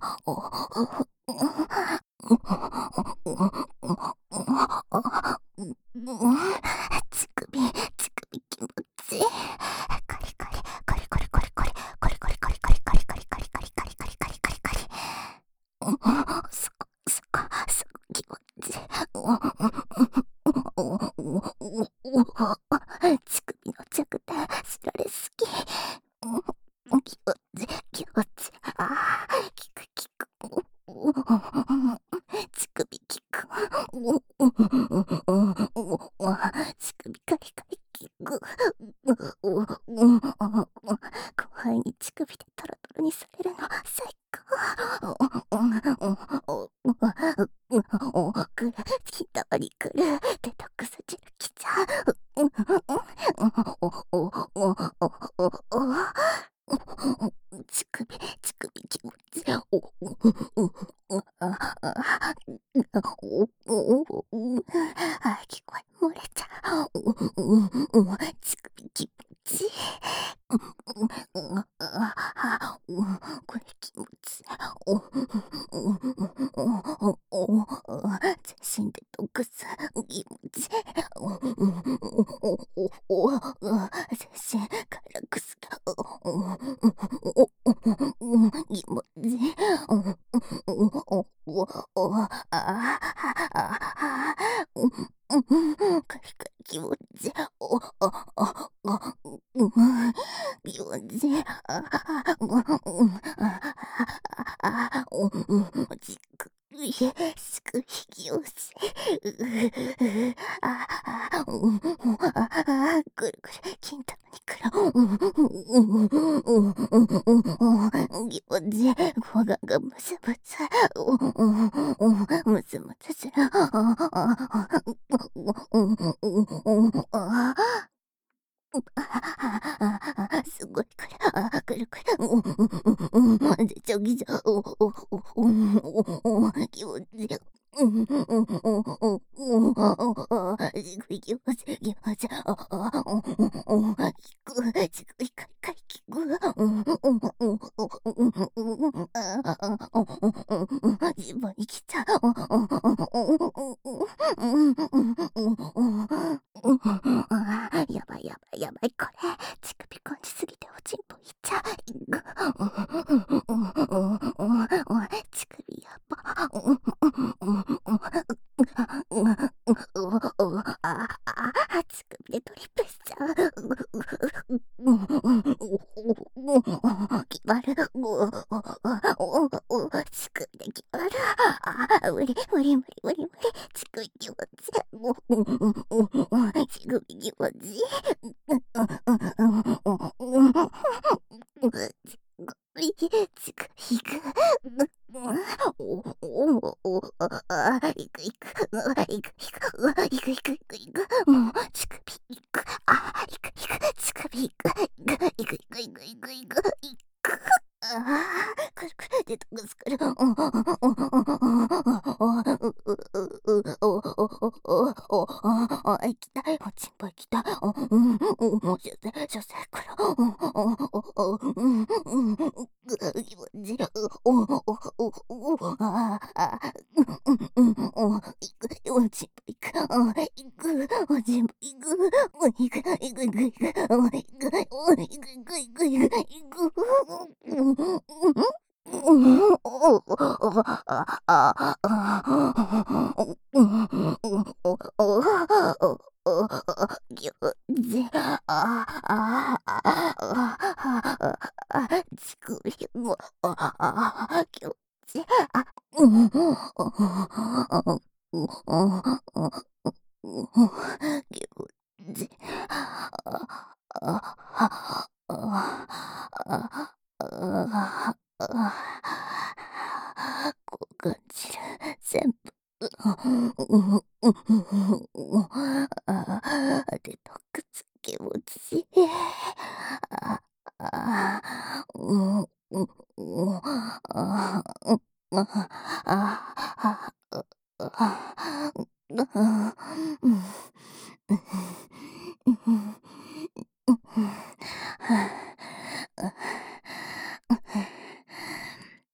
乳首、気持ちいい。カリカリ、カリカリカリカリ、カリカリカリカリカリカリカリカリカリカリカリカリカリ。そこ、気持ちいい。乳首の弱点知られすぎ。気持ちいい、気持ちいい。ああ、効く。乳首効く。乳首カリカリ効く。後輩に乳首でトロトロにされるの最高。くる、ひだまりくる、デトックスジェルきちゃう。乳首気持ちいい。聞こえ漏れちゃう。乳首気持ちいい。これ気持ちいい。全身デトックス気持ちいい。全身快楽すぎ。気持ちいい。カリカリ気持ちいい。気持ちいい。じっくり、すく引き寄せ。ぐるぐる、金玉にくる。気持ちいい。ご飯がむずむず。むずむずする。すごいくる、くるくる、でちょぎちょ、気持ちいい。じくい気持ちいい、気持ちいい。きく、じくいかいかいきく。自分に来ちゃやばいやばいやばい、これ。乳首感じすぎておちんぽいっちゃう。乳首やば。乳首でトリップしちゃう。決まる。乳首で決まる。無理。乳首気持ちいい。乳首気持ちいい。つく、ひく。いくいく。いくいく。いくいくいくいく。もう、乳首いく。いくいく。乳首いく。いくいくいくいくいく。いく。くるくるデトックスくる。行きたい。おちんぽ行きたい。出世くる。気持ちいい。行く。おちんぽ行く。行く。おちんぽ行く。行く。行く。行く。行く。乳首も、気持ちいい。気持ちいい。こう感じる。全部。デトックス気持ちいい。